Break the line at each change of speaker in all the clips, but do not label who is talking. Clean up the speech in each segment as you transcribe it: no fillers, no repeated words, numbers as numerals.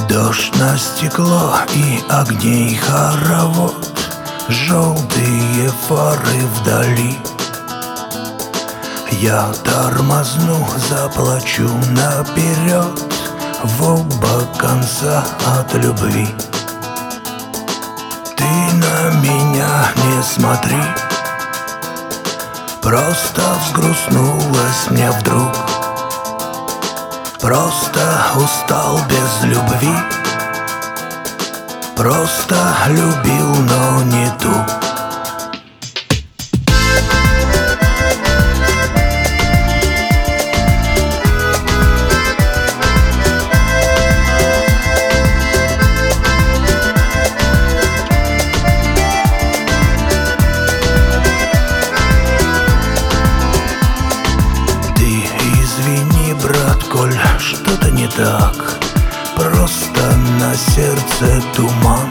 Дождь на стекло и огней хоровод, желтые фары вдали. Я тормозну, заплачу наперед в оба конца от любви. Ты на меня не смотри, просто взгрустнулась мне вдруг. Просто устал без любви, просто любил, но не ту. Брат, коль что-то не так, просто на сердце туман.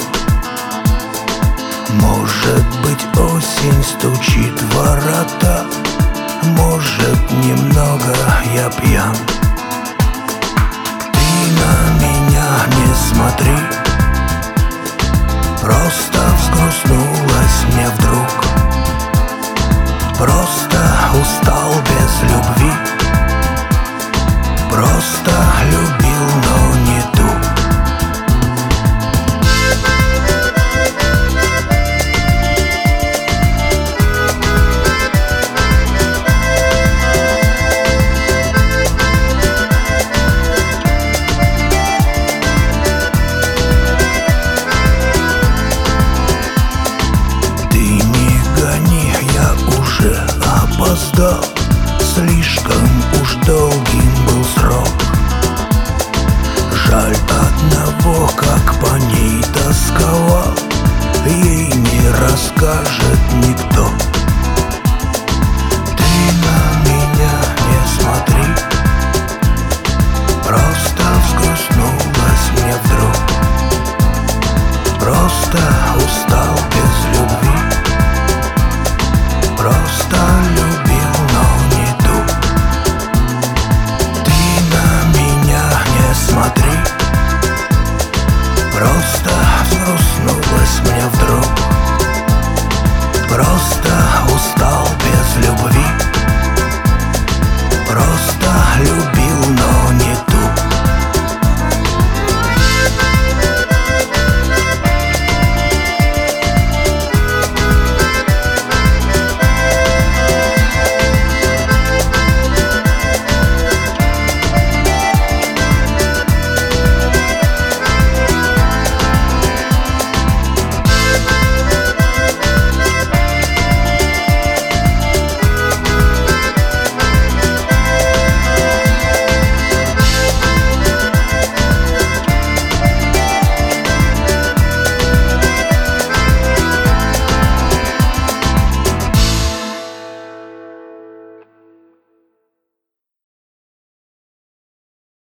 Может быть, осень стучит в ворота, может, немного я пьян. Ты на меня не смотри,